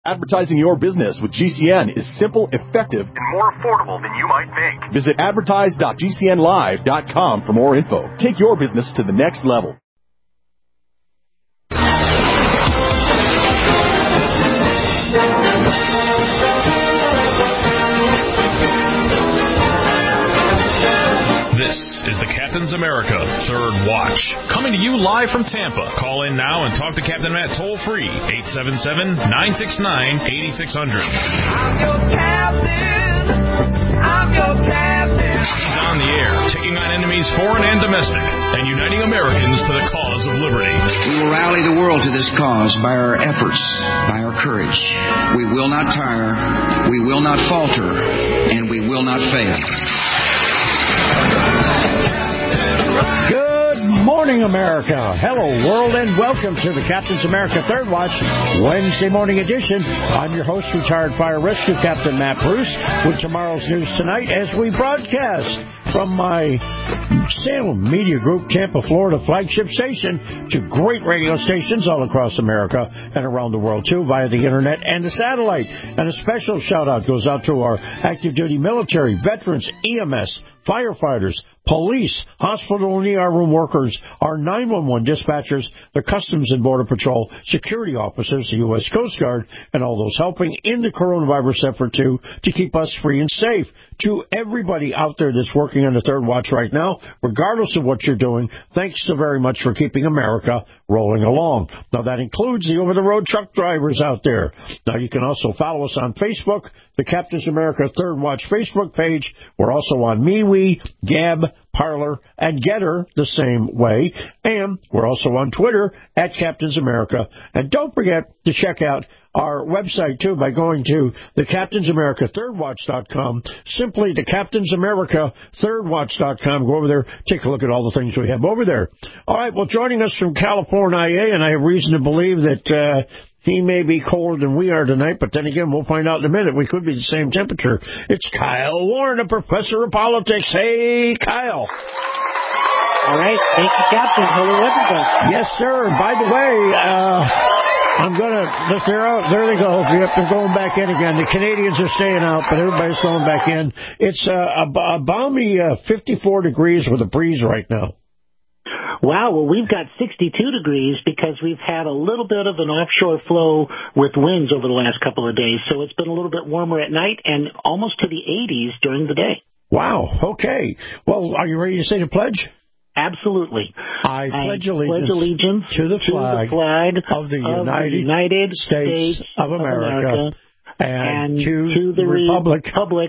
Advertising your business with GCN is simple, effective, and more affordable than you might think. Visit advertise.gcnlive.com for more info. Take your business to the next level. This is the Captain's America Third Watch, coming to you live from Tampa. Call in now and talk to Captain Matt toll-free, 877-969-8600. I'm your captain. I'm your captain. He's on the air, taking on enemies foreign and domestic, and uniting Americans to the cause of liberty. We will rally the world to this cause by our efforts, by our courage. We will not tire, we will not falter, and we will not fail. Good morning, America. Hello, world, and welcome to the Captain's America Third Watch Wednesday morning edition. I'm your host, retired fire rescue Captain Matt Bruce, with tomorrow's news tonight as we broadcast from my Salem Media Group, Tampa, Florida flagship station to great radio stations all across America and around the world, too, via the internet and the satellite. And a special shout-out goes out to our active duty military, veterans, EMS, firefighters, police, hospital and ER room workers, our 911 dispatchers, the Customs and Border Patrol, security officers, the U.S. Coast Guard, and all those helping in the coronavirus effort, too, to keep us free and safe. To everybody out there that's working on the Third Watch right now, regardless of what you're doing, thanks so very much for keeping America rolling along. Now, that includes the over-the-road truck drivers out there. Now, you can also follow us on Facebook, the Captain's America Third Watch Facebook page. We're also on MeWe, Gab, Parler, and Getter the same way. And we're also on Twitter at Captain's America. And don't forget to check out our website, too, by going to the CaptainsAmericaThirdWatch.com, simply the CaptainsAmericaThirdWatch.com. Go over there, take a look at all the things we have over there. All right, well, joining us from California, and I have reason to believe that he may be colder than we are tonight, but then again, we'll find out in a minute. We could be the same temperature. It's Kyle Warren, a professor of politics. Hey, Kyle. All right. Thank you, Captain. Hello, everybody. Yes, sir. By the way, I'm going to, there they go. Yep, they're going back in again. The Canadians are staying out, but everybody's going back in. It's a balmy 54 degrees with a breeze right now. Wow, well, we've got 62 degrees because we've had a little bit of an offshore flow with winds over the last couple of days, so it's been a little bit warmer at night and almost to the 80s during the day. Wow, okay. Well, are you ready to say the pledge? Absolutely. I pledge allegiance to the flag of the United States of America and to the republic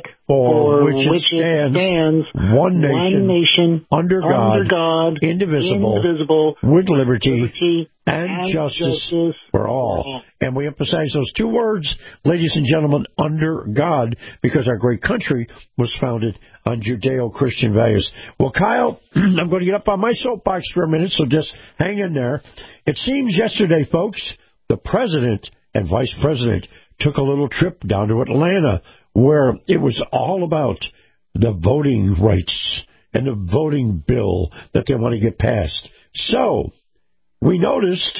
for which it stands, one nation, under God, indivisible, with liberty and justice for all. And we emphasize those two words, ladies and gentlemen, under God, because our great country was founded on Judeo-Christian values. Well, Kyle, I'm going to get up on my soapbox for a minute, so just hang in there. It seems yesterday, folks, the president and vice president took a little trip down to Atlanta, where it was all about the voting rights and the voting bill that they want to get passed. So we noticed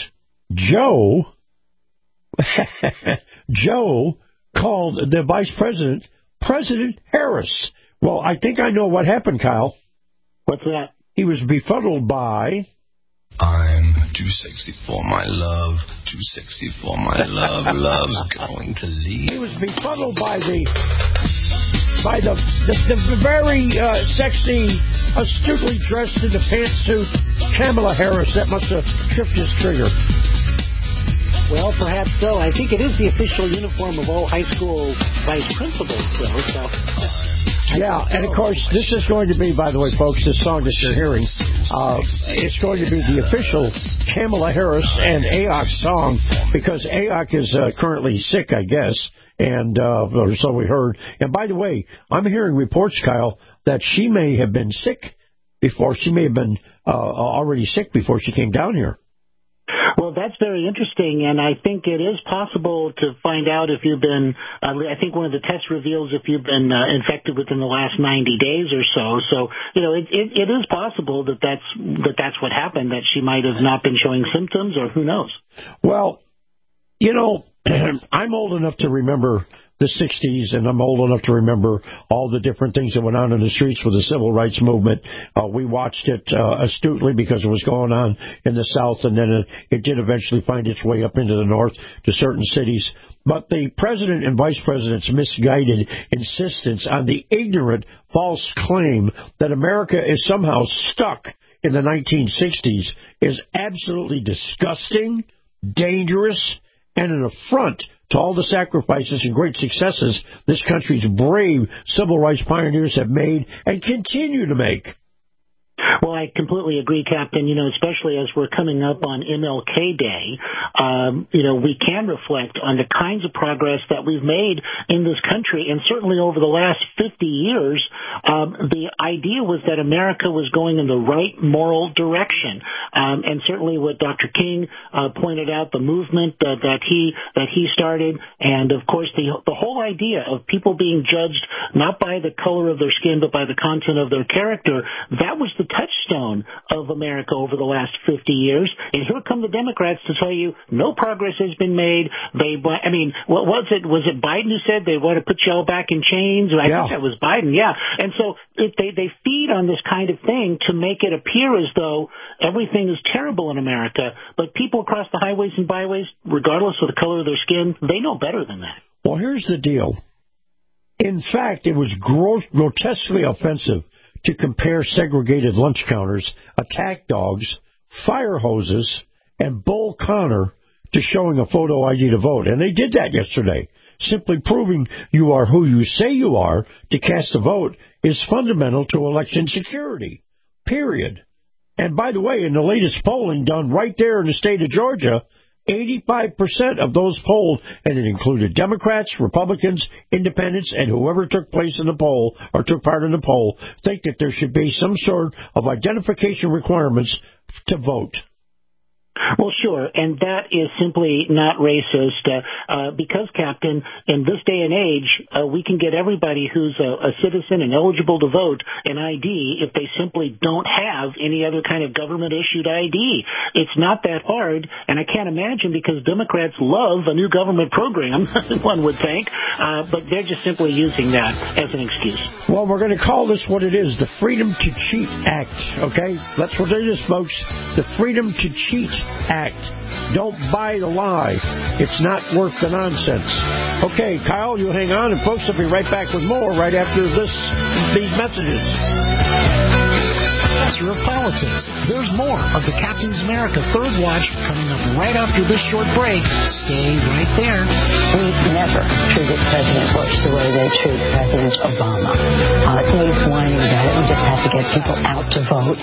Joe called the vice president President Harris. Well, I think I know what happened, Kyle. What's that? He was befuddled by... I'm too sexy for my love, too sexy for my love, love's going to leave. He was befuddled by the very sexy, astutely dressed in the pantsuit Kamala Harris. That must have tripped his trigger. Well, perhaps so. I think it is the official uniform of all high school vice principals, though. So. Yeah, and of course, this is going to be, by the way, folks, this song that you're hearing, it's going to be the official Kamala Harris and AOC song, because AOC is currently sick, I guess, and or so we heard. And by the way, I'm hearing reports, Kyle, that she may have been sick before, she may have been already sick before she came down here. Well, that's very interesting, and I think it is possible to find out if you've been, I think one of the tests reveals if you've been infected within the last 90 days or so. So, you know, it is possible that that's what happened, that she might have not been showing symptoms, or who knows. Well, you know, I'm old enough to remember the 60s, and I'm old enough to remember all the different things that went on in the streets with the civil rights movement. We watched it astutely because it was going on in the South, and then it did eventually find its way up into the North to certain cities. But the president and vice president's misguided insistence on the ignorant, false claim that America is somehow stuck in the 1960s is absolutely disgusting, dangerous, and an affront to all the sacrifices and great successes this country's brave civil rights pioneers have made and continue to make. Well, I completely agree, Captain. Especially as we're coming up on MLK Day, we can reflect on the kinds of progress that we've made in this country. And certainly over the last 50 years, the idea was that America was going in the right moral direction. And certainly what Dr. King pointed out, the movement that he started, and of course the whole idea of people being judged not by the color of their skin but by the content of their character, that was the touchstone of America over the last 50 years. And here come the Democrats to tell you no progress has been made. What was it? Was it Biden who said they want to put you all back in chains? I think that was Biden, yeah. And so they feed on this kind of thing to make it appear as though everything is terrible in America. But people across the highways and byways, regardless of the color of their skin, they know better than that. Well, here's the deal. In fact, it was grotesquely offensive to compare segregated lunch counters, attack dogs, fire hoses, and Bull Connor to showing a photo ID to vote. And they did that yesterday. Simply proving you are who you say you are to cast a vote is fundamental to election security, period. And by the way, in the latest polling done right there in the state of Georgia, 85% of those polled, and it included Democrats, Republicans, Independents, and whoever took place in the poll or took part in the poll, think that there should be some sort of identification requirements to vote. Well, sure, and that is simply not racist because, Captain, in this day and age, we can get everybody who's a citizen and eligible to vote an ID if they simply don't have any other kind of government-issued ID. It's not that hard, and I can't imagine because Democrats love a new government program, one would think, but they're just simply using that as an excuse. Well, we're going to call this what it is, the Freedom to Cheat Act, okay? That's what it is, folks, the Freedom to Cheat Act. Don't buy the lie. It's not worth the nonsense. Okay, Kyle, you hang on, and folks will be right back with more right after these messages. Professor of Politics. There's more of the Captain's America Third Watch coming up right after this short break. Stay right there. We never treated President Bush the way they treat President Obama. Nobody's whining about it. We just have to get people out to vote.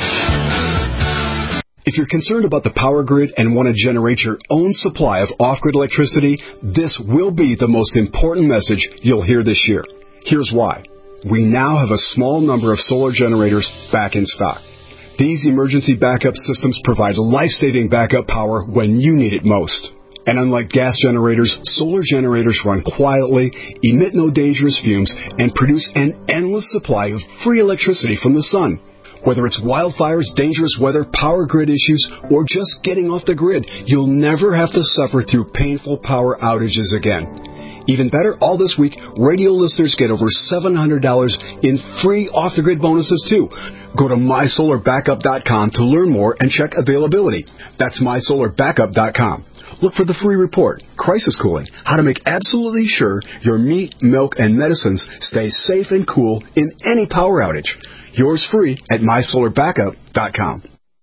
If you're concerned about the power grid and want to generate your own supply of off-grid electricity, this will be the most important message you'll hear this year. Here's why. We now have a small number of solar generators back in stock. These emergency backup systems provide life-saving backup power when you need it most. And unlike gas generators, solar generators run quietly, emit no dangerous fumes, and produce an endless supply of free electricity from the sun. Whether it's wildfires, dangerous weather, power grid issues, or just getting off the grid, you'll never have to suffer through painful power outages again. Even better, all this week, radio listeners get over $700 in free off-the-grid bonuses, too. Go to mysolarbackup.com to learn more and check availability. That's mysolarbackup.com. Look for the free report, Crisis Cooling, how to make absolutely sure your meat, milk, and medicines stay safe and cool in any power outage. Yours free at mysolarbackup.com.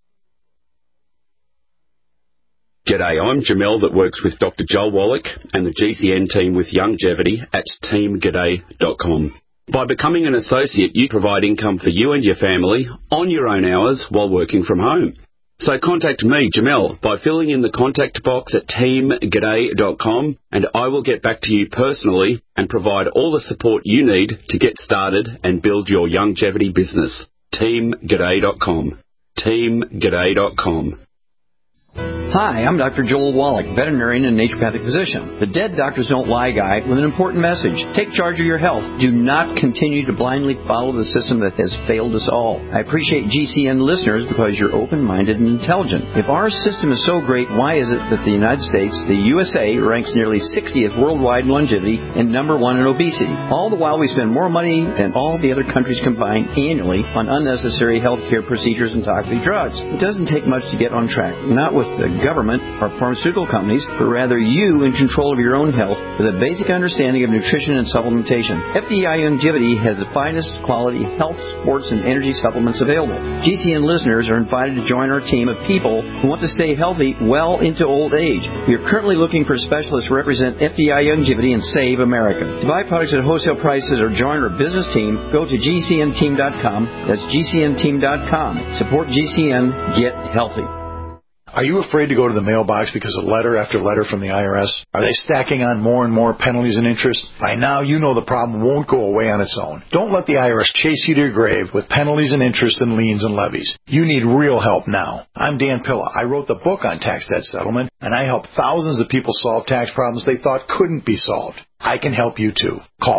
G'day, I'm Jamel that works with Dr. Joel Wallach and the GCN team with Longevity at teamg'day.com. By becoming an associate, you provide income for you and your family on your own hours while working from home. So contact me, Jamel, by filling in the contact box at teamg'day.com, and I will get back to you personally and provide all the support you need to get started and build your longevity business. teamg'day.com. teamg'day.com. Hi, I'm Dr. Joel Wallach, veterinarian and naturopathic physician. The Dead Doctors Don't Lie guy with an important message. Take charge of your health. Do not continue to blindly follow the system that has failed us all. I appreciate GCN listeners because you're open-minded and intelligent. If our system is so great, why is it that the United States, the USA, ranks nearly 60th worldwide in longevity and number 1 in obesity? All the while we spend more money than all the other countries combined annually on unnecessary health care procedures and toxic drugs. It doesn't take much to get on track. Not with the government or pharmaceutical companies, but rather you in control of your own health with a basic understanding of nutrition and supplementation. FDI Longevity has the finest quality health, sports, and energy supplements available. GCN listeners are invited to join our team of people who want to stay healthy well into old age. We are currently looking for specialists to represent FDI Longevity and Save America. To buy products at wholesale prices or join our business team, go to GCNteam.com. That's GCNteam.com. Support GCN. Get healthy. Are you afraid to go to the mailbox because of letter after letter from the IRS? Are they stacking on more and more penalties and interest? By now, you know the problem won't go away on its own. Don't let the IRS chase you to your grave with penalties and interest and liens and levies. You need real help now. I'm Dan Pilla. I wrote the book on tax debt settlement, and I help thousands of people solve tax problems they thought couldn't be solved. I can help you too. Call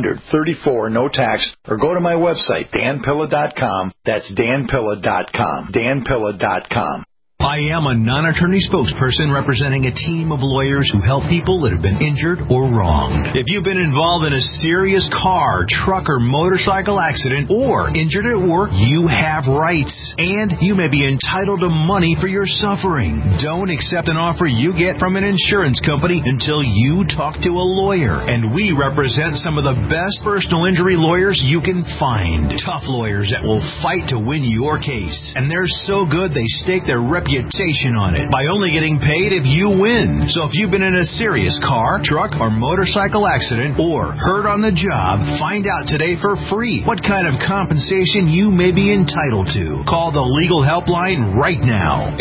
800-34-NO-TAX or go to my website, danpilla.com. That's danpilla.com. danpilla.com. I am a non-attorney spokesperson representing a team of lawyers who help people that have been injured or wronged. If you've been involved in a serious car, truck, or motorcycle accident or injured at work, you have rights, and you may be entitled to money for your suffering. Don't accept an offer you get from an insurance company until you talk to a lawyer, and we represent some of the best personal injury lawyers you can find. Tough lawyers that will fight to win your case, and they're so good they stake their reputation on it by only getting paid if you win. So if you've been in a serious car, truck, or motorcycle accident or hurt on the job, find out today for free what kind of compensation you may be entitled to. Call the legal helpline right now.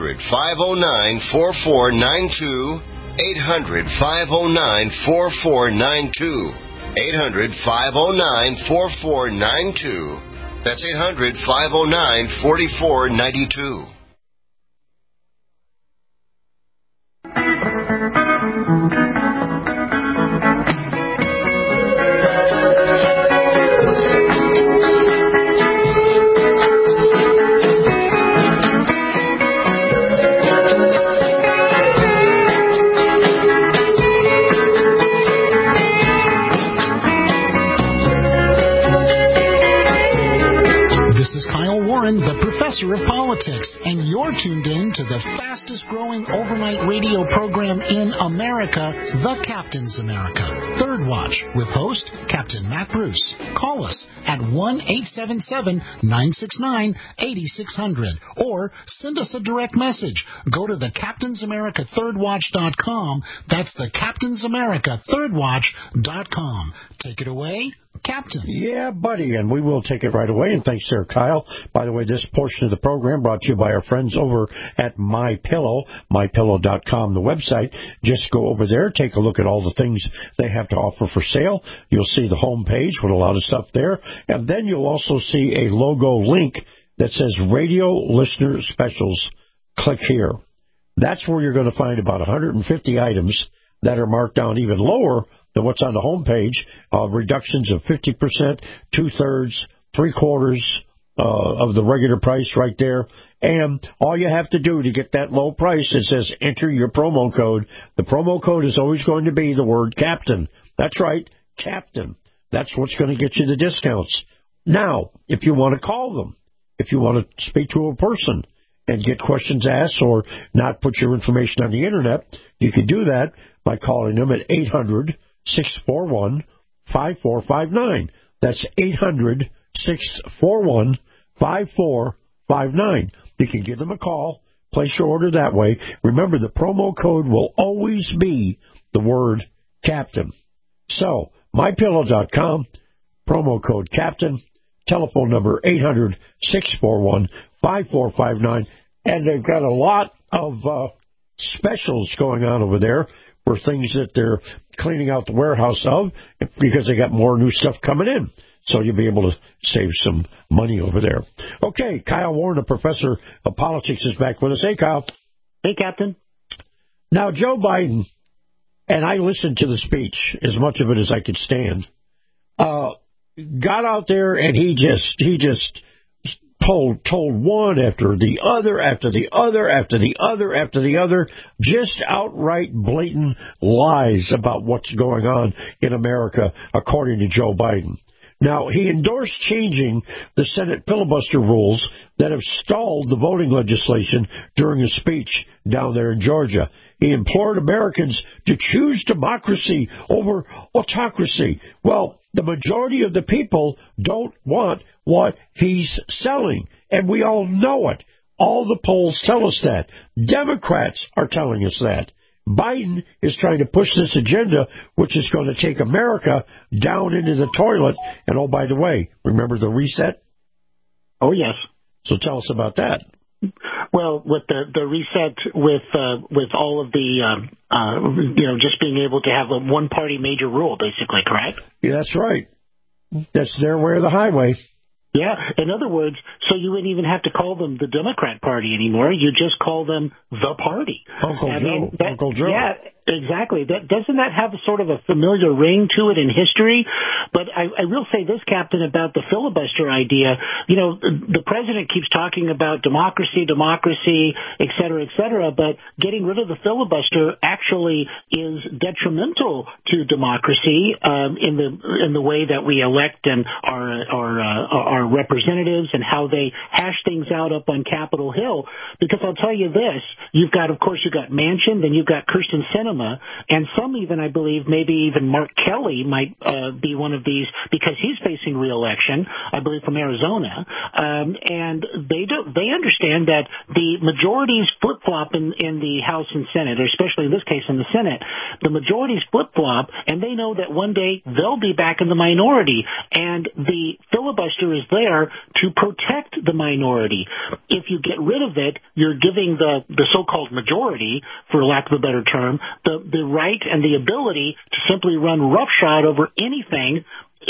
800-509-4492. 800-509-4492. 800-509-4492. That's 800-509-4492. The Professor of Politics, and you're tuned in to the fastest growing overnight radio program in America, The Captain's America. Third Watch with host Captain Matt Bruce. Call us at 1-877-969-8600 or send us a direct message. Go to thecaptainsamerica3rdwatch.com. That's thecaptainsamerica3rdwatch.com. Take it away, Captain. Yeah, buddy, and we will take it right away. And thanks, Sir Kyle. By the way, this portion of the program brought to you by our friends over at MyPillow, mypillow.com, the website. Just go over there, take a look at all the things they have to offer for sale. You'll see the home page with a lot of stuff there, and then you'll also see a logo link that says Radio Listener Specials. Click here. That's where you're going to find about 150 items that are marked down even lower than what's on the home page. Reductions of 50%, 2/3, 3/4 of the regular price right there. And all you have to do to get that low price, it says enter your promo code. The promo code is always going to be the word Captain. That's right, Captain. That's what's going to get you the discounts. Now, if you want to call them, if you want to speak to a person and get questions asked or not put your information on the Internet, you can do that by calling them at 800-641-5459. That's 800-641-5459. You can give them a call, place your order that way. Remember, the promo code will always be the word Captain. So, mypillow.com, promo code Captain, telephone number 800-641-5459. And they've got a lot of specials going on over there for things that they're cleaning out the warehouse of because they got more new stuff coming in. So you'll be able to save some money over there. Okay, Kyle Warren, the Professor of Politics, is back with us. Hey, Kyle. Hey, Captain. Now, Joe Biden, and I listened to the speech, as much of it as I could stand, got out there and he just told one after the other, just outright blatant lies about what's going on in America, according to Joe Biden. Now, he endorsed changing the Senate filibuster rules that have stalled the voting legislation during a speech down there in Georgia. He implored Americans to choose democracy over autocracy. Well, the majority of the people don't want what he's selling, and we all know it. All the polls tell us that. Democrats are telling us that. Biden is trying to push this agenda, which is going to take America down into the toilet. And, oh, by the way, remember the reset? Oh, yes. So tell us about that. Well, with the reset with all of the, just being able to have a one-party major rule, basically, correct? Yeah, that's right. That's their way or the highway. Yeah. In other words, so you wouldn't even have to call them the Democrat Party anymore. You just call them the party. Uncle Joe. Yeah, exactly. Doesn't that have sort of a familiar ring to it in history? But I will say this, Captain, about the filibuster idea. The president keeps talking about democracy, et cetera, but getting rid of the filibuster actually is detrimental to democracy in the way that we elect and our representatives and how they hash things out up on Capitol Hill. Because I'll tell you this, you've got Manchin, then you've got Kyrsten Sinema, and some even, I believe, maybe even Mark Kelly might be one of these because he's facing re-election, I believe, from Arizona. And they understand that the majorities flip-flop in the House and Senate, or especially in this case in the Senate. The majorities flip-flop, and they know that one day they'll be back in the minority, and the filibuster is there to protect the minority. If you get rid of it, you're giving the so-called majority, for lack of a better term, the right and the ability to simply run roughshod over anything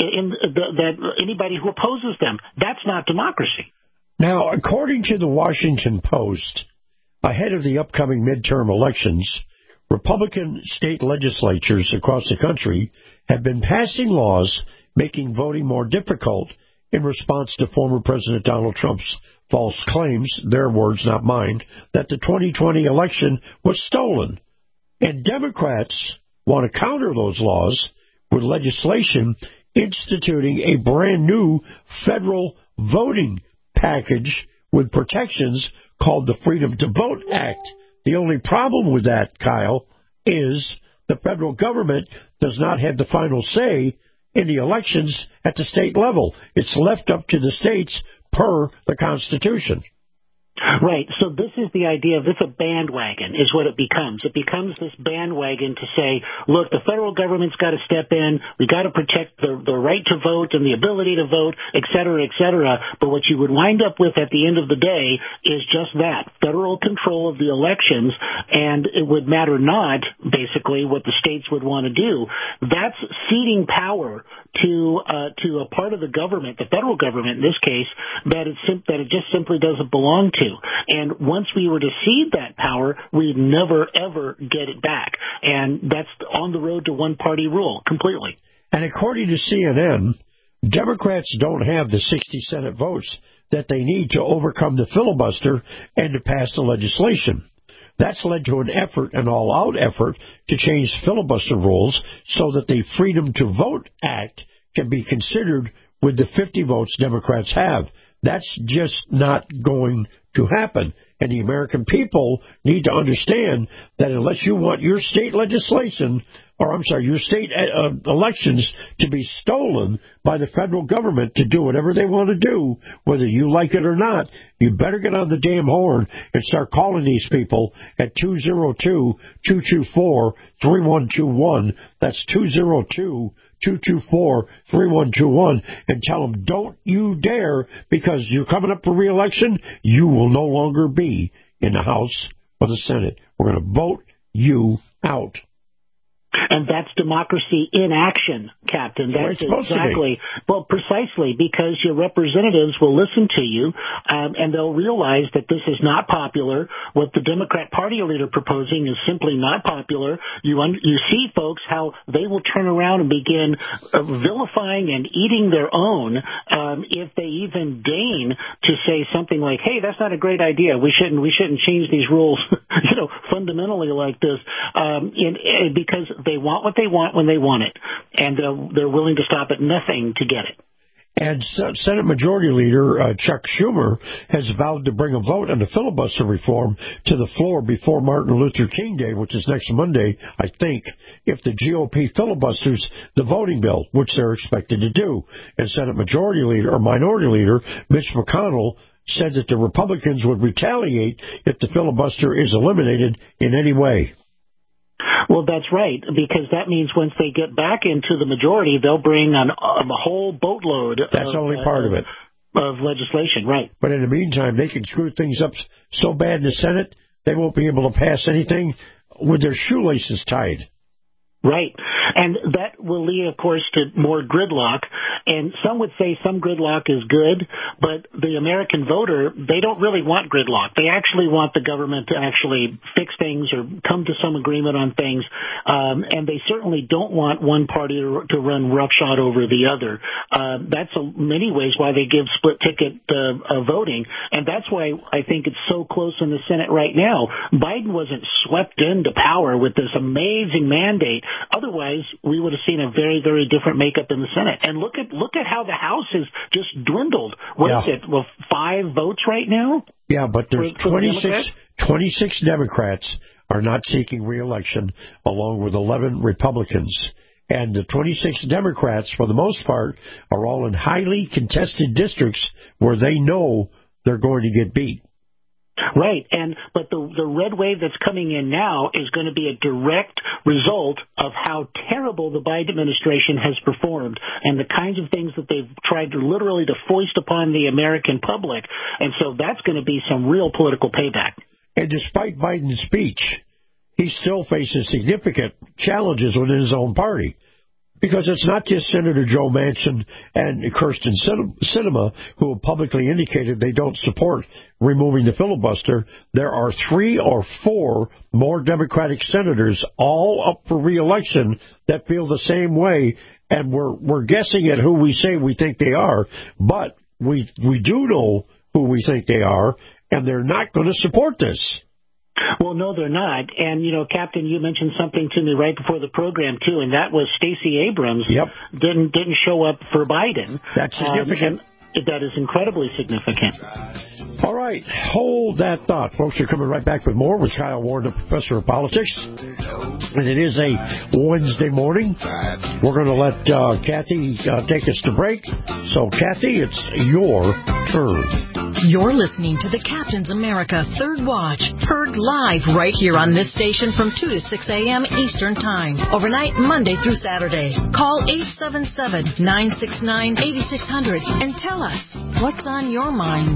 that anybody who opposes them. That's not democracy. Now, according to the Washington Post, ahead of the upcoming midterm elections, Republican state legislatures across the country have been passing laws making voting more difficult in response to former President Donald Trump's false claims, their words, not mine, that the 2020 election was stolen. And Democrats want to counter those laws with legislation instituting a brand new federal voting package with protections called the Freedom to Vote Act. The only problem with that, Kyle, is the federal government does not have the final say in the elections at the state level. It's left up to the states per the Constitution. Right. So this is the idea of it's a bandwagon is what it becomes. It becomes this bandwagon to say, look, the federal government's got to step in. We got to protect the right to vote and the ability to vote, et cetera, et cetera. But what you would wind up with at the end of the day is just that, federal control of the elections, and it would matter not, basically, what the states would want to do. That's ceding power to a part of the government, the federal government in this case, that it just simply doesn't belong to. And once we were to cede that power, we'd never, ever get it back. And that's on the road to one-party rule, completely. And according to CNN, Democrats don't have the 60 Senate votes that they need to overcome the filibuster and to pass the legislation. That's led to an all-out effort to change filibuster rules so that the Freedom to Vote Act can be considered with the 50 votes Democrats have. That's just not going to happen. And the American people need to understand that unless you want your state legislation, your state elections to be stolen by the federal government to do whatever they want to do, whether you like it or not, you better get on the damn horn and start calling these people at 202-224-3121. That's 202-224-3121, and tell them, don't you dare, because you're coming up for re-election, you will no longer be in the House or the Senate. We're going to vote you out. And that's democracy in action, Captain. That's exactly, well, precisely, because your representatives will listen to you, and they'll realize that this is not popular. What the Democrat Party leader proposing is simply not popular. You see, folks, how they will turn around and begin vilifying and eating their own if they even deign to say something like, "Hey, that's not a great idea. We shouldn't change these rules, fundamentally like this," because they want what they want when they want it, and they're willing to stop at nothing to get it. And Senate Majority Leader Chuck Schumer has vowed to bring a vote on the filibuster reform to the floor before Martin Luther King Day, which is next Monday, I think, if the GOP filibusters the voting bill, which they're expected to do. And Senate Minority Leader Mitch McConnell said that the Republicans would retaliate if the filibuster is eliminated in any way. Well, that's right, because that means once they get back into the majority, they'll bring on a whole boatload. That's only part of it. Of legislation, right. But in the meantime, they can screw things up so bad in the Senate, they won't be able to pass anything with their shoelaces tied. Right. And that will lead, of course, to more gridlock. And some would say some gridlock is good, but the American voter, they don't really want gridlock. They actually want the government to actually fix things or come to some agreement on things. And they certainly don't want one party to run roughshod over the other. That's in many ways why they give split ticket voting. And that's why I think it's so close in the Senate right now. Biden wasn't swept into power with this amazing mandate. Otherwise, we would have seen a very, very different makeup in the Senate. And look at how the House has just dwindled. What is it? Well, 5 votes right now? Yeah, but there's 26 Democrats are not seeking re-election, along with 11 Republicans. And the 26 Democrats, for the most part, are all in highly contested districts where they know they're going to get beat. Right, but the red wave that's coming in now is going to be a direct result of how terrible the Biden administration has performed and the kinds of things that they've tried to literally to foist upon the American public. And so that's going to be some real political payback. And despite Biden's speech, he still faces significant challenges within his own party. Because it's not just Senator Joe Manchin and Kyrsten Sinema who have publicly indicated they don't support removing the filibuster. There are 3 or 4 more Democratic senators, all up for re-election, that feel the same way. And we're guessing at who we say we think they are, but we do know who we think they are, and they're not going to support this. Well, no, they're not. And, Captain, you mentioned something to me right before the program, too, and that was Stacey Abrams didn't show up for Biden. That's significant. That is incredibly significant. All right, hold that thought. Folks, are coming right back with more with Kyle Ward, the professor of politics. And it is a Wednesday morning. We're going to let Kathy take us to break. So, Kathy, it's your turn. You're listening to the Captain's America Third Watch, heard live right here on this station from 2 to 6 a.m. Eastern Time, overnight Monday through Saturday. Call 877-969-8600 and tell us what's on your mind.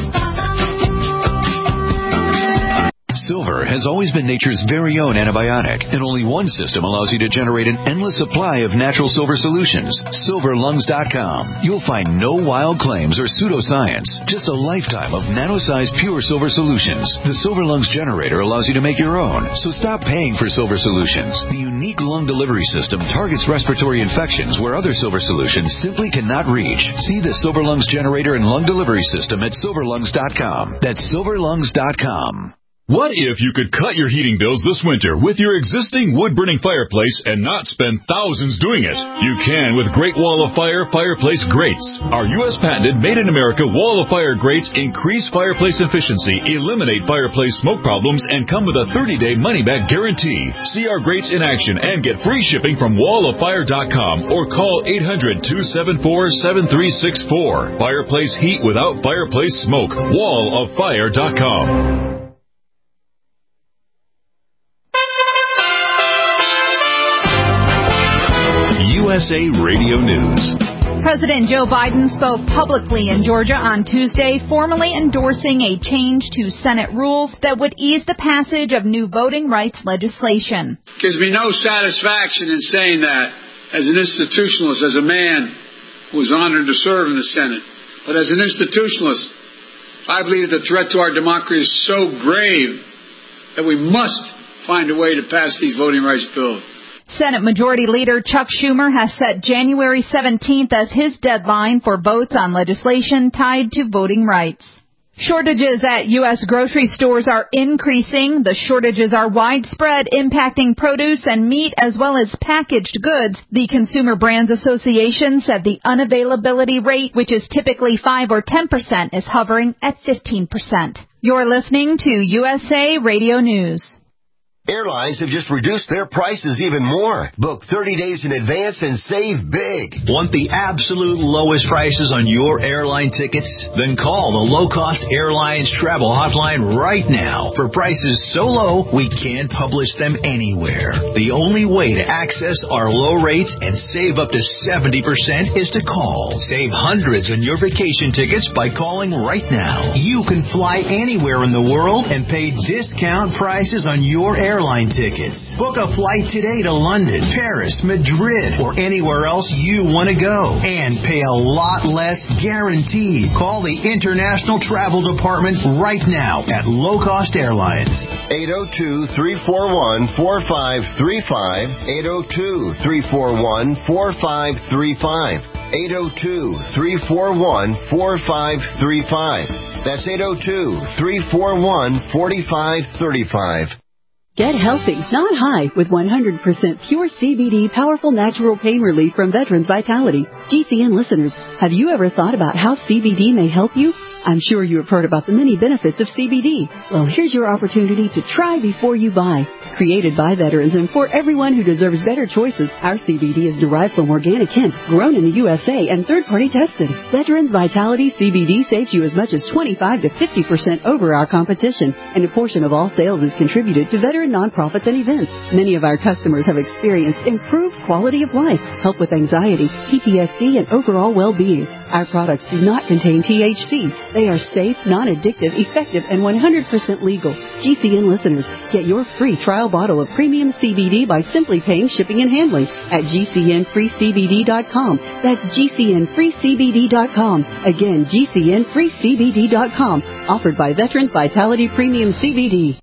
Silver has always been nature's very own antibiotic, and only one system allows you to generate an endless supply of natural silver solutions. SilverLungs.com. You'll find no wild claims or pseudoscience, just a lifetime of nano-sized pure silver solutions. The Silver Lungs generator allows you to make your own, so stop paying for silver solutions. The unique lung delivery system targets respiratory infections where other silver solutions simply cannot reach. See the Silver Lungs generator and lung delivery system at SilverLungs.com. That's SilverLungs.com. What if you could cut your heating bills this winter with your existing wood-burning fireplace and not spend thousands doing it? You can with Great Wall of Fire fireplace grates. Our U.S. patented made-in-America Wall of Fire grates increase fireplace efficiency, eliminate fireplace smoke problems, and come with a 30-day money-back guarantee. See our grates in action and get free shipping from walloffire.com or call 800-274-7364. Fireplace heat without fireplace smoke. walloffire.com. USA Radio News. President Joe Biden spoke publicly in Georgia on Tuesday, formally endorsing a change to Senate rules that would ease the passage of new voting rights legislation. Gives me no satisfaction in saying that as an institutionalist, as a man who was honored to serve in the Senate. But as an institutionalist, I believe the threat to our democracy is so grave that we must find a way to pass these voting rights bills. Senate Majority Leader Chuck Schumer has set January 17th as his deadline for votes on legislation tied to voting rights. Shortages at U.S. grocery stores are increasing. The shortages are widespread, impacting produce and meat as well as packaged goods. The Consumer Brands Association said the unavailability rate, which is typically 5 or 10%, is hovering at 15%. You're listening to USA Radio News. Airlines have just reduced their prices even more. Book 30 days in advance and save big. Want the absolute lowest prices on your airline tickets? Then call the Low Cost Airlines Travel Hotline right now. For prices so low, we can't publish them anywhere. The only way to access our low rates and save up to 70% is to call. Save hundreds on your vacation tickets by calling right now. You can fly anywhere in the world and pay discount prices on your airline tickets. Book a flight today to London, Paris, Madrid, or anywhere else you want to go. And pay a lot less guaranteed. Call the International Travel Department right now at Low Cost Airlines. 802-341-4535. 802-341-4535. 802-341-4535. That's 802-341-4535. Get healthy, not high, with 100% pure CBD powerful natural pain relief from Veterans Vitality. GCN listeners, have you ever thought about how CBD may help you? I'm sure you have heard about the many benefits of CBD. Well, here's your opportunity to try before you buy. Created by veterans and for everyone who deserves better choices, our CBD is derived from organic hemp, grown in the USA, and third-party tested. Veterans Vitality CBD saves you as much as 25 to 50% over our competition, and a portion of all sales is contributed to veteran nonprofits and events. Many of our customers have experienced improved quality of life, help with anxiety, PTSD, and overall well-being. Our products do not contain THC. They are safe, non-addictive, effective, and 100% legal. GCN listeners, get your free trial bottle of premium CBD by simply paying shipping and handling at GCNFreeCBD.com. That's GCNFreeCBD.com. Again, GCNFreeCBD.com. Offered by Veterans Vitality Premium CBD.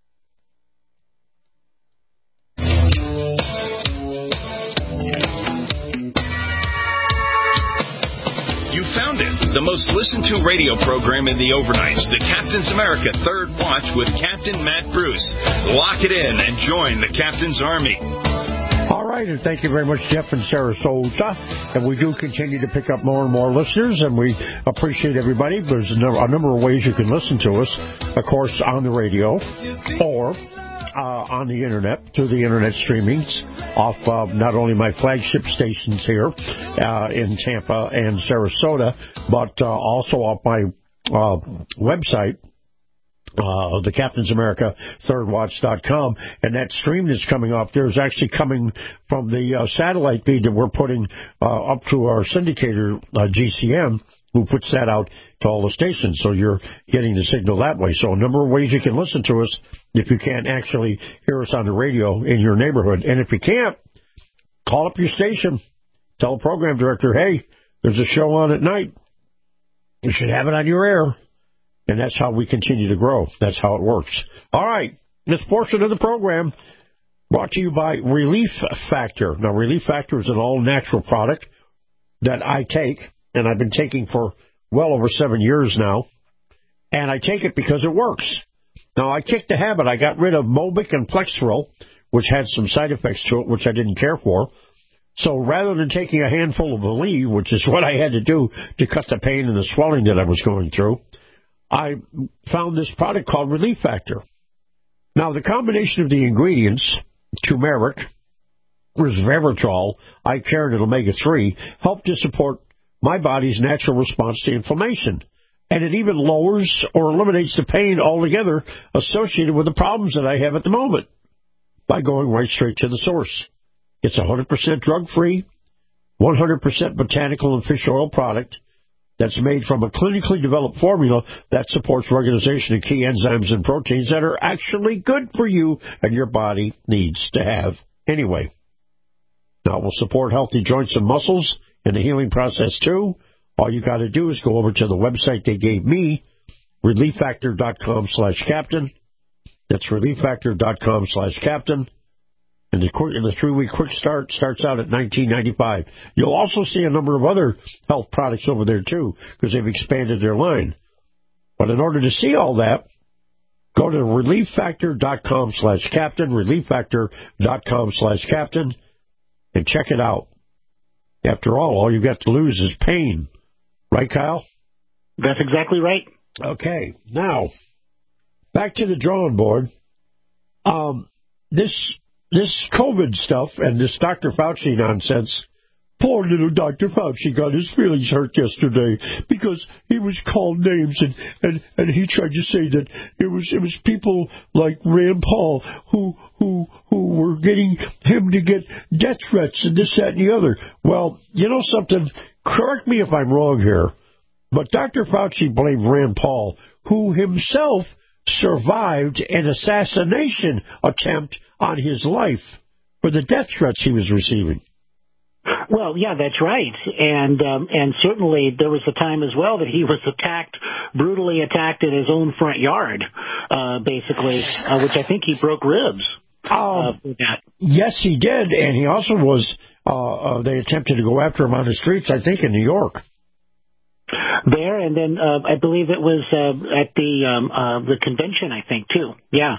The most listened to radio program in the overnights, the Captain's America Third Watch with Captain Matt Bruce. Lock it in and join the Captain's Army. All right, and thank you very much, Jeff in Sarasota. And we do continue to pick up more and more listeners, and we appreciate everybody. There's a number of ways you can listen to us, of course, on the radio or on the internet, through the internet streamings off not only my flagship stations here in Tampa and Sarasota, but also off my website, the Captain's America ThirdWatch.com, and that stream that's coming off there is actually coming from the satellite feed that we're putting up to our syndicator, GCN, who puts that out to all the stations, so you're getting the signal that way. So a number of ways you can listen to us if you can't actually hear us on the radio in your neighborhood. And if you can't, call up your station. Tell the program director, hey, there's a show on at night. You should have it on your air. And that's how we continue to grow. That's how it works. All right, this portion of the program brought to you by Relief Factor. Now, Relief Factor is an all-natural product that I take, and I've been taking for well over 7 years now. And I take it because it works. Now, I kicked the habit. I got rid of Mobic and Flexeril, which had some side effects to it, which I didn't care for. So rather than taking a handful of Aleve, which is what I had to do to cut the pain and the swelling that I was going through, I found this product called Relief Factor. Now, the combination of the ingredients, turmeric, resveratrol, Icariin, and omega-3, help to support my body's natural response to inflammation. And it even lowers or eliminates the pain altogether associated with the problems that I have at the moment by going right straight to the source. It's 100% drug-free, 100% botanical and fish oil product that's made from a clinically developed formula that supports regulation of key enzymes and proteins that are actually good for you and your body needs to have anyway. Now, it will support healthy joints and muscles in the healing process, too. All you got to do is go over to the website they gave me, relieffactor.com/captain. That's relieffactor.com/captain. And the 3-week quick start starts out at $19.95. You'll also see a number of other health products over there, too, because they've expanded their line. But in order to see all that, go to relieffactor.com/captain, relieffactor.com/captain, and check it out. After all you got to lose is pain. Right, Kyle? That's exactly right. Okay. Now, back to the drawing board. This COVID stuff and this Dr. Fauci nonsense, poor little Dr. Fauci got his feelings hurt yesterday because he was called names and he tried to say that it was people like Rand Paul who were getting him to get death threats and this, that, and the other. Well, you know something? Correct me if I'm wrong here, but Dr. Fauci blamed Rand Paul, who himself survived an assassination attempt on his life for the death threats he was receiving. Well, yeah, that's right, and certainly there was a time as well that he was brutally attacked in his own front yard, basically, which I think he broke ribs. For that. Yes, he did, and he also was. They attempted to go after him on the streets, I think, in New York. There, and then I believe it was at the convention, I think, too. Yeah.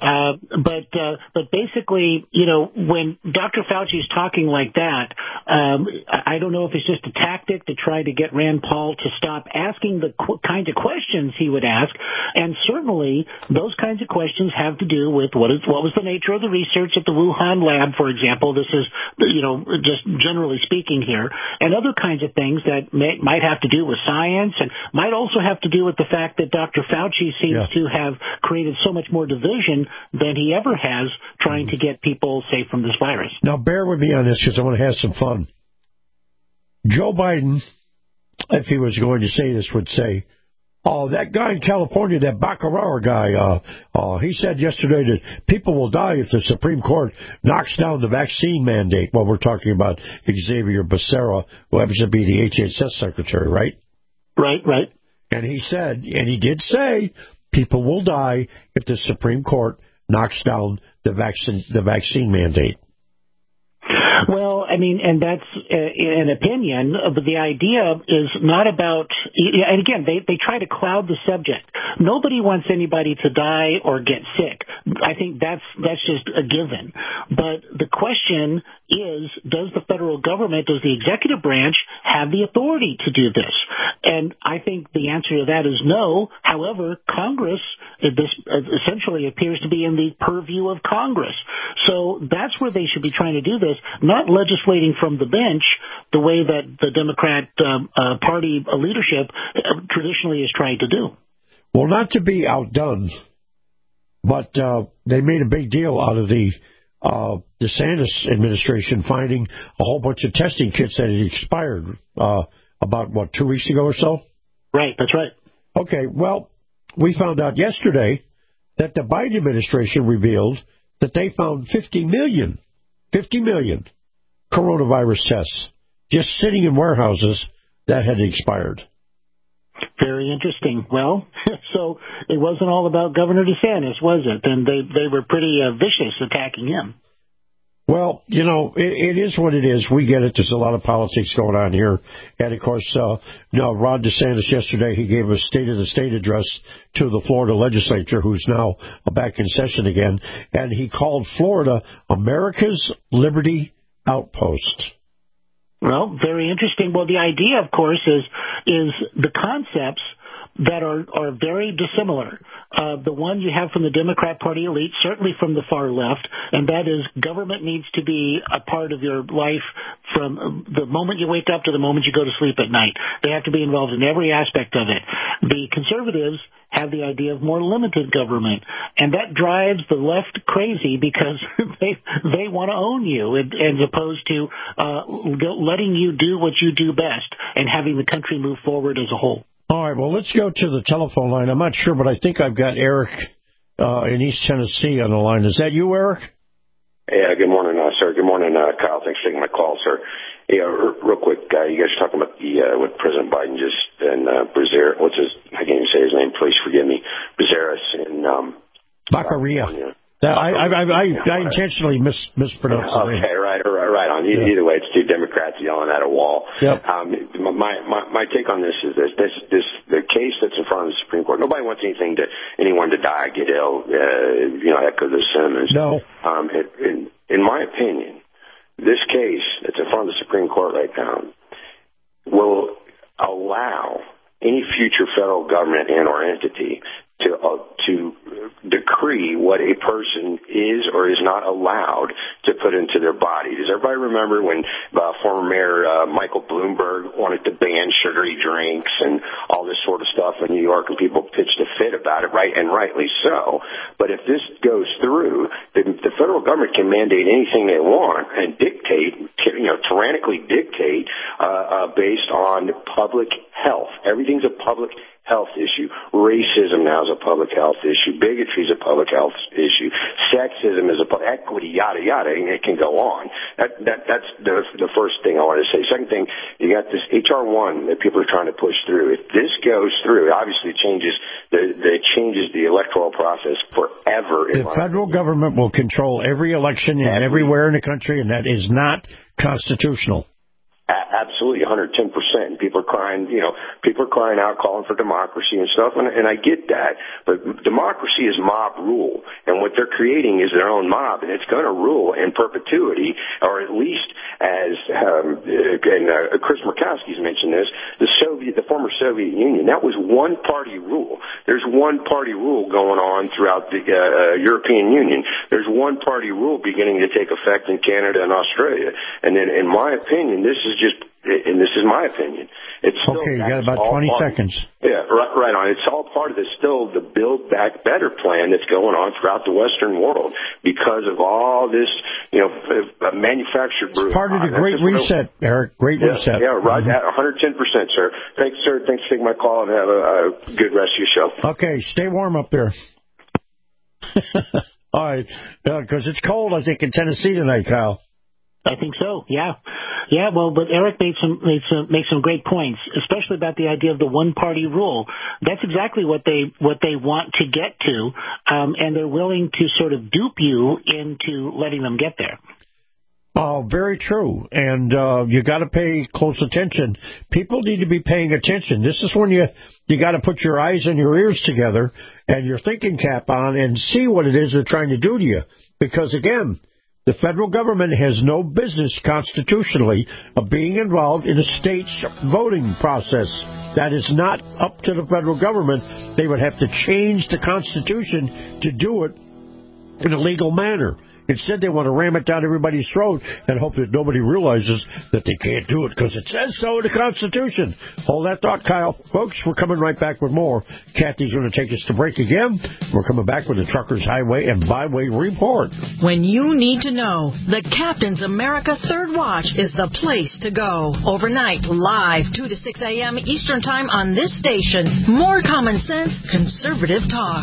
But basically, when Dr. Fauci's talking like that, I don't know if it's just a tactic to try to get Rand Paul to stop asking the kinds of questions he would ask, and certainly those kinds of questions have to do with what was the nature of the research at the Wuhan lab, for example. This is, just generally speaking here, and other kinds of things that might have to do with science and might also have to do with the fact that Dr. Fauci seems to have created so much more division than he ever has trying to get people safe from this virus. Now, bear with me on this because I want to have some fun. Joe Biden, if he was going to say this, would say, that guy in California, that Baccarat guy, he said yesterday that people will die if the Supreme Court knocks down the vaccine mandate. Well, we're talking about Xavier Becerra, who happens to be the HHS secretary, right? Right. And he said, and he did say, people will die if the Supreme Court knocks down the vaccine mandate. Well, I mean, and that's an opinion, but the idea is not about, and again, they try to cloud the subject. Nobody wants anybody to die or get sick. I think that's just a given. But the question is, does the federal government, does the executive branch have the authority to do this? And I think the answer to that is no. However, Congress, this essentially appears to be in the purview of Congress. So that's where they should be trying to do this, not legislating from the bench the way that the Democrat Party leadership traditionally has tried to do. Well, not to be outdone, but they made a big deal out of the DeSantis administration finding a whole bunch of testing kits that had expired about, 2 weeks ago or so? Right, that's right. Okay, well, we found out yesterday that the Biden administration revealed that they found 50 million coronavirus tests just sitting in warehouses that had expired. Very interesting. Well, so it wasn't all about Governor DeSantis, was it? And they were pretty vicious attacking him. Well, it is what it is. We get it. There's a lot of politics going on here. And, of course, Ron DeSantis yesterday, he gave a State of the State address to the Florida legislature, who's now back in session again. And he called Florida America's Liberty Outpost. Well, very interesting. Well, the idea, of course, is the concepts that are very dissimilar. The one you have from the Democrat Party elite, certainly from the far left, and that is government needs to be a part of your life from the moment you wake up to the moment you go to sleep at night. They have to be involved in every aspect of it. The conservatives have the idea of more limited government, and that drives the left crazy because they want to own you as opposed to letting you do what you do best and having the country move forward as a whole. All right, well, let's go to the telephone line. I'm not sure, but I think I've got Eric in East Tennessee on the line. Is that you, Eric? Yeah, good morning, sir. Good morning, Kyle. Thanks for taking my call, sir. Yeah, real quick, you guys are talking about what President Biden just and Brazier. I can't even say his name. Please forgive me. Brazier in Baccaria. I intentionally mispronounced it. Okay, right on. Yeah. Either way, it's two Democrats yelling at a wall. Yep. My take on this is this the case that's in front of the Supreme Court. Nobody wants anyone to die, get ill, echo those sentiments. No. In my opinion, this case that's in front of the Supreme Court right now will allow any future federal government and or entity to decree what a person is or is not allowed to put into their body. Does everybody remember when former Mayor Michael Bloomberg wanted to ban sugary drinks and all this sort of stuff in New York, and people pitched a fit about it, right, and rightly so. But if this goes through, the federal government can mandate anything they want and dictate, tyrannically dictate based on public health. Everything's a public health issue. Racism now is a public health issue. Bigotry is a public health issue. Sexism is equity, yada yada, and it can go on. That's the first thing I want to say. Second thing, you got this HR1 that people are trying to push through. If this goes through, it obviously changes the electoral process forever. The federal government will control every election everywhere in the country, and that is not constitutional. Absolutely, 110%. People are crying out, calling for democracy and stuff, and I get that. But democracy is mob rule, and what they're creating is their own mob, and it's going to rule in perpetuity, or at least as Chris Murkowski's mentioned this, the former Soviet Union. That was one-party rule. There's one-party rule going on throughout the European Union. There's one-party rule beginning to take effect in Canada and Australia. And then, in my opinion, this is my opinion. It's still, okay, you got about 20 seconds. Yeah, right on. It's all part of the Build Back Better plan that's going on throughout the Western world because of all this, manufactured brew. It's part of the Great Reset, Eric. Great Reset. Yeah, right. 110%, sir. Thanks, sir. Thanks for taking my call, and have a good rest of your show. Okay, stay warm up there. All right, because it's cold, I think, in Tennessee tonight, Kyle. I think so. Yeah. Well, but Eric made some great points, especially about the idea of the one-party rule. That's exactly what they want to get to, and they're willing to sort of dupe you into letting them get there. Oh, very true. And you got to pay close attention. People need to be paying attention. This is when you got to put your eyes and your ears together and your thinking cap on and see what it is they're trying to do to you. Because again, the federal government has no business constitutionally of being involved in a state's voting process. That is not up to the federal government. They would have to change the Constitution to do it in a legal manner. Instead, they want to ram it down everybody's throat and hope that nobody realizes that they can't do it because it says so in the Constitution. Hold that thought, Kyle. Folks, we're coming right back with more. Kathy's going to take us to break again. We're coming back with the Truckers Highway and Byway Report. When you need to know, the Captain's America Third Watch is the place to go. Overnight, live, 2 to 6 a.m. Eastern Time on this station. More common sense, conservative talk.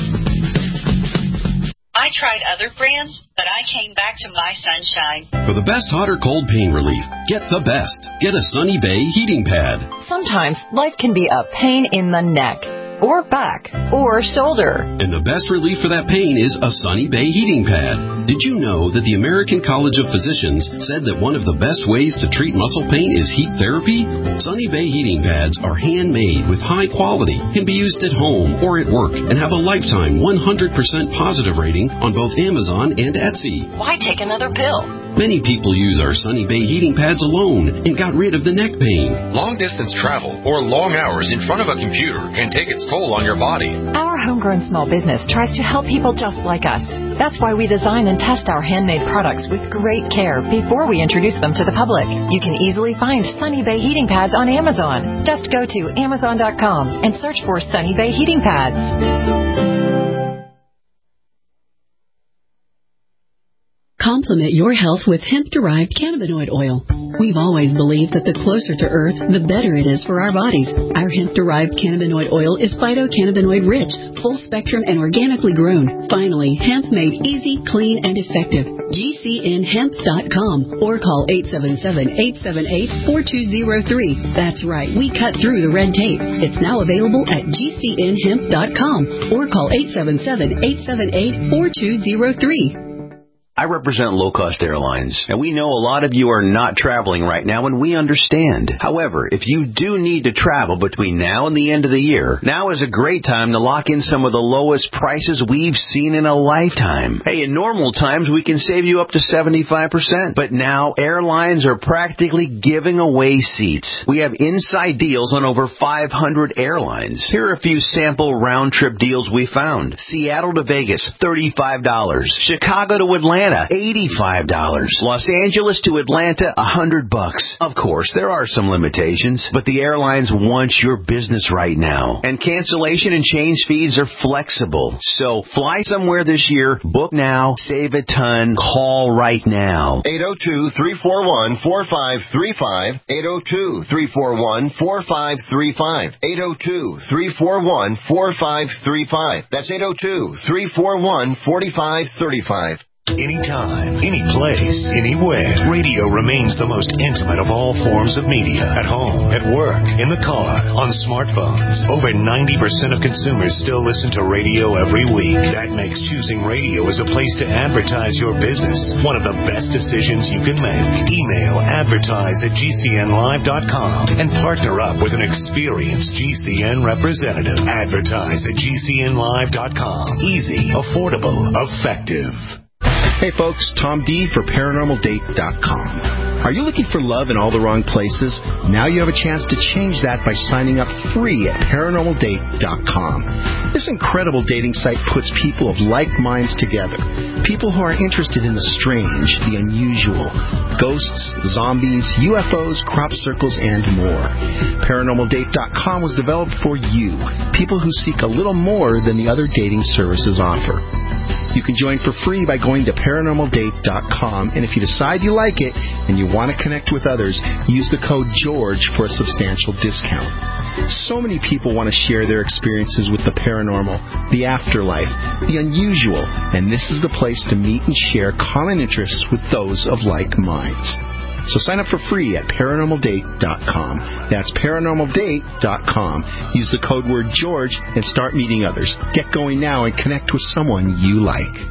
I tried other brands, but I came back to My Sunshine. For the best hot or cold pain relief, get the best. Get a Sunny Bay heating pad. Sometimes life can be a pain in the neck, or back, or shoulder. And the best relief for that pain is a Sunny Bay heating pad. Did you know that the American College of Physicians said that one of the best ways to treat muscle pain is heat therapy? Sunny Bay heating pads are handmade with high quality, can be used at home or at work, and have a lifetime 100% positive rating on both Amazon and Etsy. Why take another pill? Many people use our Sunny Bay heating pads alone and got rid of the neck pain. Long-distance travel or long hours in front of a computer can take its toll on your body. Our homegrown small business tries to help people just like us. That's why we design and test our handmade products with great care before we introduce them to the public. You can easily find Sunny Bay heating pads on Amazon. Just go to Amazon.com and search for Sunny Bay heating pads. Complement your health with hemp-derived cannabinoid oil. We've always believed that the closer to Earth, the better it is for our bodies. Our hemp-derived cannabinoid oil is phytocannabinoid-rich, full-spectrum, and organically grown. Finally, hemp made easy, clean, and effective. GCNhemp.com or call 877-878-4203. That's right, we cut through the red tape. It's now available at GCNhemp.com or call 877-878-4203. I represent low-cost airlines, and we know a lot of you are not traveling right now, and we understand. However, if you do need to travel between now and the end of the year, now is a great time to lock in some of the lowest prices we've seen in a lifetime. Hey, in normal times, we can save you up to 75%, but now airlines are practically giving away seats. We have inside deals on over 500 airlines. Here are a few sample round-trip deals we found. Seattle to Vegas, $35. Chicago to Atlanta, $85. Los Angeles to Atlanta, $100. Of course, there are some limitations, but the airlines want your business right now. And cancellation and change fees are flexible. So fly somewhere this year, book now, save a ton, call right now. 802-341-4535. 802-341-4535. 802-341-4535. That's 802-341-4535. Anytime, any place, anywhere. Radio remains the most intimate of all forms of media. At home, at work, in the car, on smartphones. Over 90% of consumers still listen to radio every week. That makes choosing radio as a place to advertise your business one of the best decisions you can make. Email advertise@gcnlive.com and partner up with an experienced GCN representative. Advertise at gcnlive.com. Easy, affordable, effective. Hey folks, Tom D for ParanormalDate.com. Are you looking for love in all the wrong places? Now you have a chance to change that by signing up free at ParanormalDate.com. This incredible dating site puts people of like minds together. People who are interested in the strange, the unusual, ghosts, zombies, UFOs, crop circles, and more. ParanormalDate.com was developed for you, people who seek a little more than the other dating services offer. You can join for free by going to ParanormalDate.com, and if you decide you like it and you want to connect with others, use the code GEORGE for a substantial discount. So many people want to share their experiences with the paranormal, the afterlife, the unusual, and this is the place to meet and share common interests with those of like minds. So sign up for free at ParanormalDate.com. That's ParanormalDate.com. Use the code word George and start meeting others. Get going now and connect with someone you like.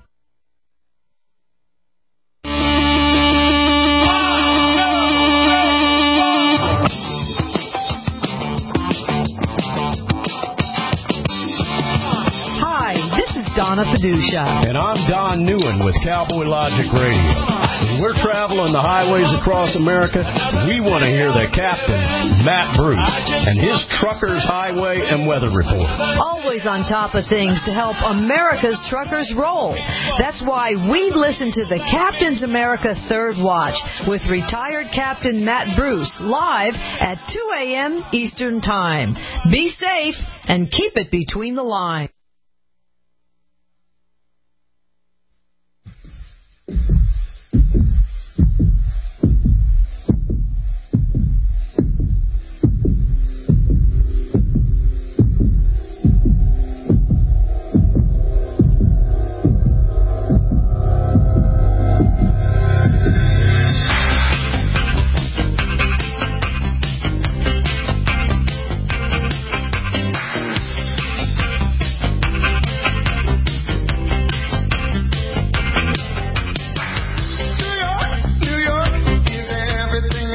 Donna Fiducia. And I'm Don Newen with Cowboy Logic Radio. When we're traveling the highways across America, we want to hear the captain, Matt Bruce, and his Truckers, Highway, and Weather Report. Always on top of things to help America's truckers roll. That's why we listen to the Captain's America Third Watch with retired Captain Matt Bruce live at 2 a.m. Eastern Time. Be safe and keep it between the lines.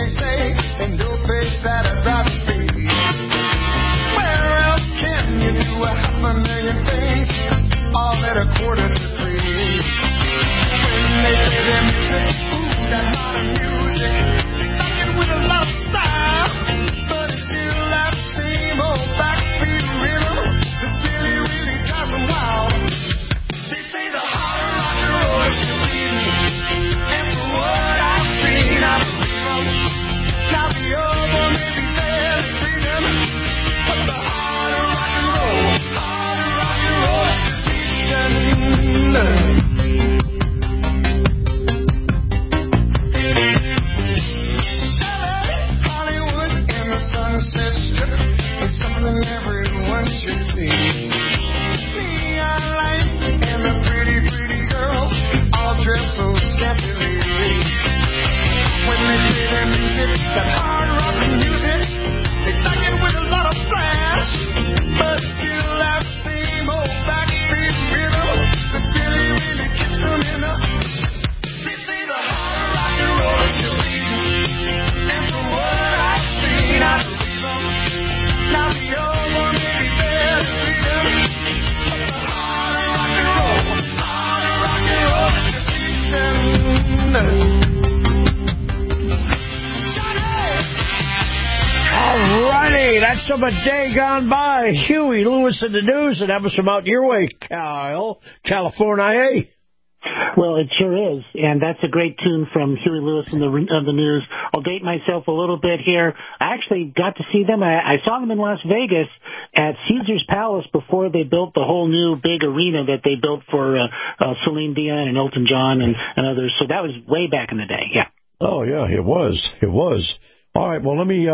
they say, in no place that I'd rather be. Where else can you do 500,000 things, all at $2:43? When they play their music, ooh, that modern music, rockin' with a lot of style, but it's still that same old backbeat rhythm that really, really drives them wild. They say the harder rock and roll is to be, and for what I've seen, I believe them. Now the old one may be fairly freedom, but the harder rock and roll is to be done. Hollywood and the Sunset Strip is something everyone should see. Neon lights and the pretty, pretty girls all dress so scantily. When they play their music, that hard rock music, they back it with a lot of flash, but still that same old backbeat rhythm that really, really keeps them in the. They say the harder rock and roll is to be, and from what I've seen, I believe them. Now the old one may be fairly freedom, but the harder rock and roll is to be done. Alrighty, that's from a day gone by. Huey Lewis in the news, and that was from out your way, Kyle, California. Well, it sure is, and that's a great tune from Huey Lewis in the news. I'll date myself a little bit here. I actually got to see them. I saw them in Las Vegas at Caesar's Palace before they built the whole new big arena that they built for Celine Dion and Elton John and others. So that was way back in the day, yeah. Oh, yeah, it was. It was. All right, well, let me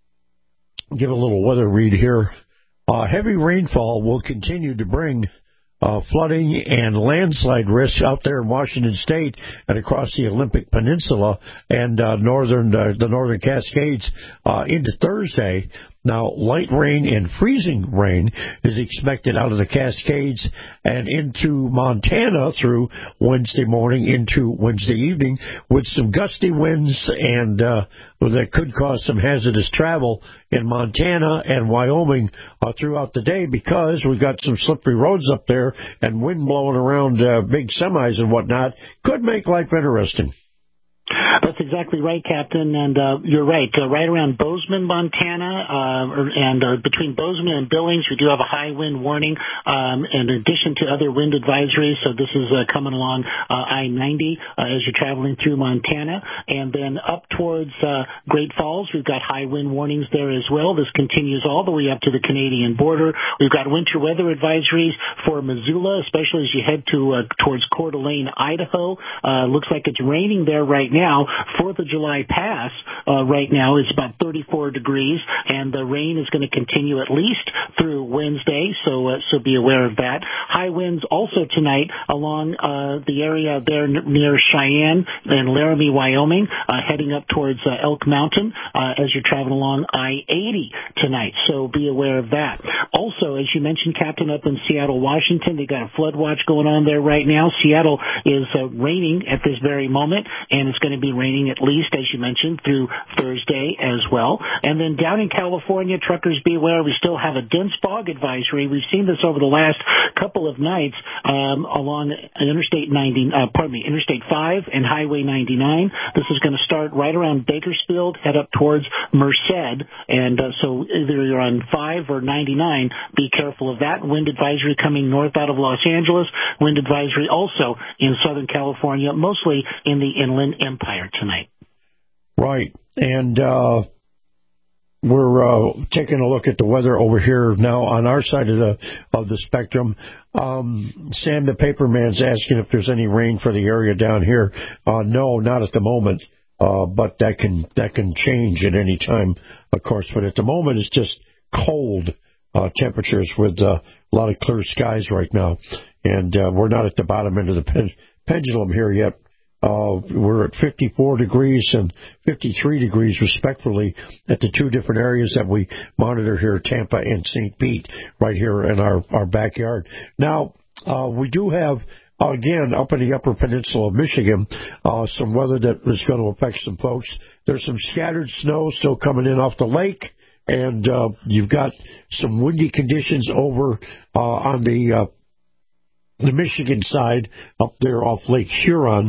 give a little weather read here. Heavy rainfall will continue to bring flooding and landslide risks out there in Washington State and across the Olympic Peninsula and the northern Cascades into Thursday. Now, light rain and freezing rain is expected out of the Cascades and into Montana through Wednesday morning into Wednesday evening, with some gusty winds and that could cause some hazardous travel in Montana and Wyoming throughout the day, because we've got some slippery roads up there and wind blowing around big semis and whatnot. Could make life interesting. That's exactly right, Captain, and you're right. Right around Bozeman, Montana, and between Bozeman and Billings, we do have a high wind warning, in addition to other wind advisories. So this is coming along I-90 as you're traveling through Montana. And then up towards Great Falls, we've got high wind warnings there as well. This continues all the way up to the Canadian border. We've got winter weather advisories for Missoula, especially as you head towards Coeur d'Alene, Idaho. Looks like it's raining there right now. 4th of July pass right now is about 34 degrees, and the rain is going to continue at least through Wednesday, so be aware of that. High winds also tonight along the area there near Cheyenne and Laramie, Wyoming, heading up towards Elk Mountain as you're traveling along I-80 tonight, so be aware of that. Also, as you mentioned, Captain, up in Seattle, Washington, they got a flood watch going on there right now. Seattle is raining at this very moment, and it's going to be raining at least, as you mentioned, through Thursday as well. And then down in California, truckers be aware, we still have a dense fog advisory. We've seen this over the last couple of nights along Interstate 5 and Highway 99. This is going to start right around Bakersfield, head up towards Merced, and so either you're on 5 or 99, be careful of that. Wind advisory coming north out of Los Angeles. Wind advisory also in Southern California, mostly in the Inland Empire tonight. Right, and we're taking a look at the weather over here now on our side of the spectrum. Sam the Paperman's asking if there's any rain for the area down here. No, not at the moment, but that can change at any time, of course. But at the moment, it's just cold temperatures with a lot of clear skies right now, and we're not at the bottom end of the pendulum here yet. We're at 54 degrees and 53 degrees, respectively, at the two different areas that we monitor here, Tampa and St. Pete, right here in our backyard. Now, we do have again, up in the Upper Peninsula of Michigan, some weather that is going to affect some folks. There's some scattered snow still coming in off the lake, and you've got some windy conditions over on the Michigan side up there off Lake Huron,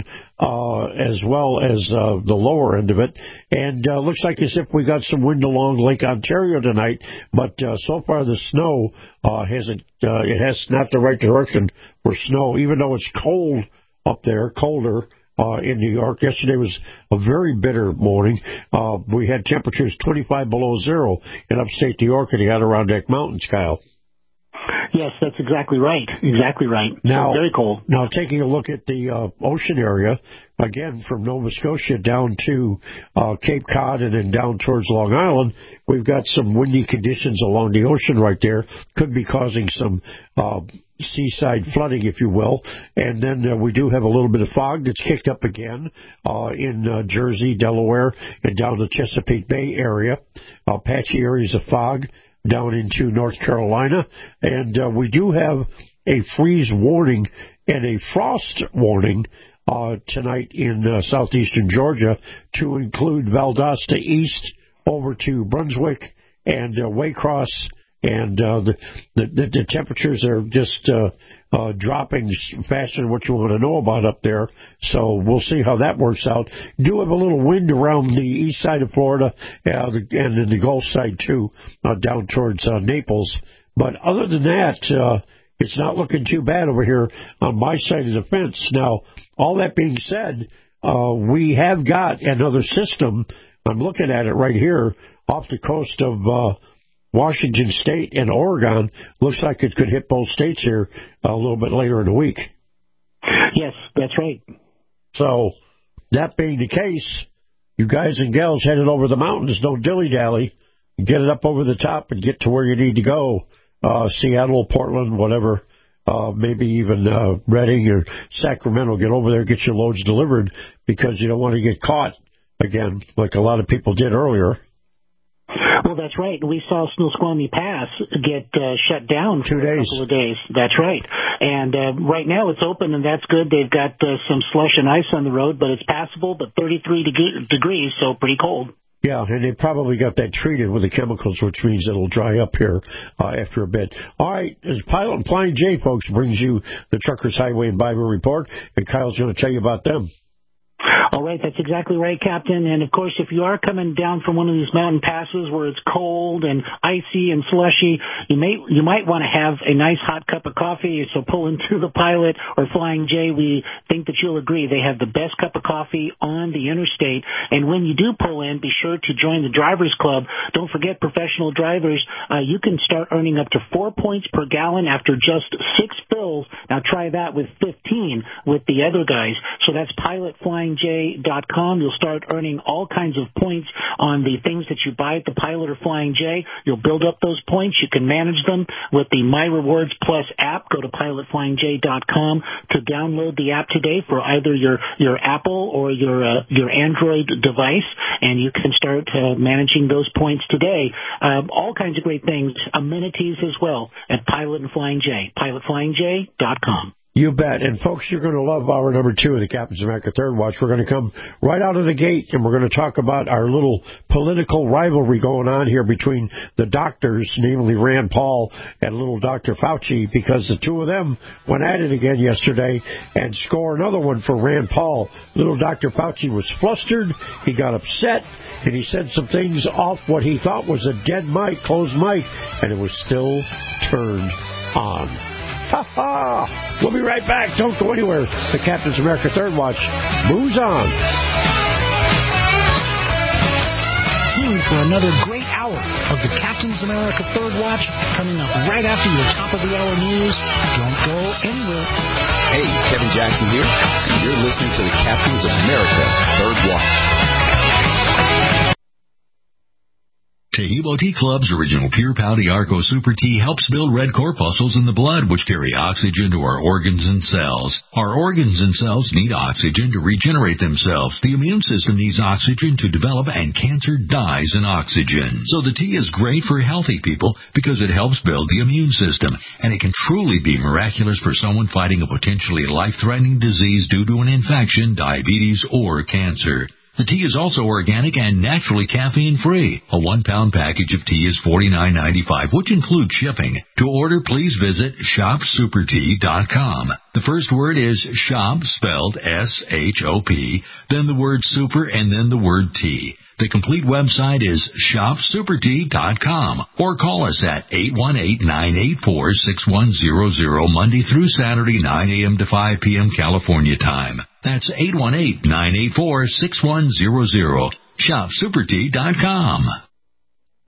as well as the lower end of it. And looks like as if we got some wind along Lake Ontario tonight, but so far the snow hasn't, it has not the right direction for snow, even though it's cold up there, colder. In New York. Yesterday was a very bitter morning. We had temperatures 25 below zero in upstate New York and the Adirondack Mountains, Kyle. Yes, that's exactly right. Exactly right. Now, so very cold. Now, taking a look at the ocean area, again, from Nova Scotia down to Cape Cod and then down towards Long Island, we've got some windy conditions along the ocean right there. Could be causing some seaside flooding, if you will. And then we do have a little bit of fog that's kicked up again in Jersey, Delaware, and down the Chesapeake Bay area. Patchy areas of fog down into North Carolina. And we do have a freeze warning and a frost warning tonight in southeastern Georgia, to include Valdosta East over to Brunswick and Waycross. And the temperatures are just dropping faster than what you want to know about up there. So we'll see how that works out. Do have a little wind around the east side of Florida and in the Gulf side, too, down towards Naples. But other than that, it's not looking too bad over here on my side of the fence. Now, all that being said, we have got another system. I'm looking at it right here off the coast of Washington State and Oregon. Looks like it could hit both states here a little bit later in the week. Yes, that's right. So, that being the case, you guys and gals headed over the mountains, don't dilly-dally. Get it up over the top and get to where you need to go. Seattle, Portland, whatever, maybe even Redding or Sacramento. Get over there, get your loads delivered, because you don't want to get caught again like a lot of people did earlier. Well, that's right. We saw Snoqualmie Pass get shut down for 2 days. A couple of days. That's right. And right now it's open, and that's good. They've got some slush and ice on the road, but it's passable, but 33 degrees, so pretty cold. Yeah, and they probably got that treated with the chemicals, which means it'll dry up here after a bit. All right, as Pilot and Flying J, folks, brings you the Truckers Highway and Byway Report, and Kyle's going to tell you about them. All right, that's exactly right, Captain. And, of course, if you are coming down from one of these mountain passes where it's cold and icy and slushy, you might want to have a nice hot cup of coffee. So pull into the Pilot or Flying J. We think that you'll agree they have the best cup of coffee on the interstate. And when you do pull in, be sure to join the Drivers Club. Don't forget, professional drivers, you can start earning up to 4 points per gallon after just 6 fills. Now try that with 15 with the other guys. So that's pilotflyingj.com. You'll start earning all kinds of points on the things that you buy at the Pilot or Flying J. You'll build up those points. You can manage them with the My Rewards Plus app. Go to pilotflyingj.com to download the app today for either your Apple or your Android device, and you can start managing those points today. All kinds of great things, amenities as well at Pilot and Flying J. pilotflyingj.com. You bet. And, folks, you're going to love hour number 2 of the Captain's America Third Watch. We're going to come right out of the gate, and we're going to talk about our little political rivalry going on here between the doctors, namely Rand Paul and little Dr. Fauci, because the two of them went at it again yesterday, and score another one for Rand Paul. Little Dr. Fauci was flustered. He got upset, and he said some things off what he thought was a dead mic, closed mic, and it was still turned on. Ha-ha! We'll be right back. Don't go anywhere. The Captain's America Third Watch moves on. For another great hour of the Captain's America Third Watch coming up right after your top of the hour news. Don't go anywhere. Hey, Kevin Jackson here, and you're listening to the Captain's America Third Watch. Tahibo Tea Club's original Pure Pouty Arco Super Tea helps build red corpuscles in the blood, which carry oxygen to our organs and cells. Our organs and cells need oxygen to regenerate themselves. The immune system needs oxygen to develop, and cancer dies in oxygen. So the tea is great for healthy people because it helps build the immune system, and it can truly be miraculous for someone fighting a potentially life-threatening disease due to an infection, diabetes, or cancer. The tea is also organic and naturally caffeine-free. A 1-pound package of tea is $49.95, which includes shipping. To order, please visit shopsupertea.com. The first word is shop, spelled S-H-O-P, then the word super, and then the word tea. The complete website is shopsupertea.com, or call us at 818-984-6100 Monday through Saturday, 9 a.m. to 5 p.m. California time. That's 818-984-6100. Shopsupertea.com.